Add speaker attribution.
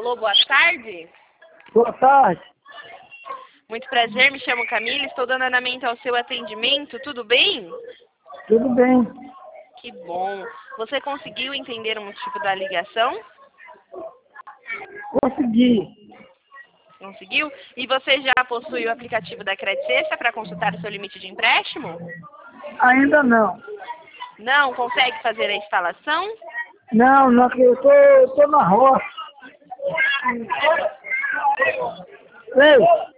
Speaker 1: Alô, boa tarde.
Speaker 2: Boa tarde.
Speaker 1: Muito prazer, me chamo Camila, estou dando andamento ao seu atendimento, tudo bem?
Speaker 2: Tudo bem.
Speaker 1: Que bom. Você conseguiu entender o motivo da ligação?
Speaker 2: Consegui.
Speaker 1: Conseguiu? E você já possui o aplicativo da Credit Sexta para consultar o seu limite de empréstimo?
Speaker 2: Ainda não.
Speaker 1: Não? Consegue fazer a instalação?
Speaker 2: Não, que eu tô na roça. Ei!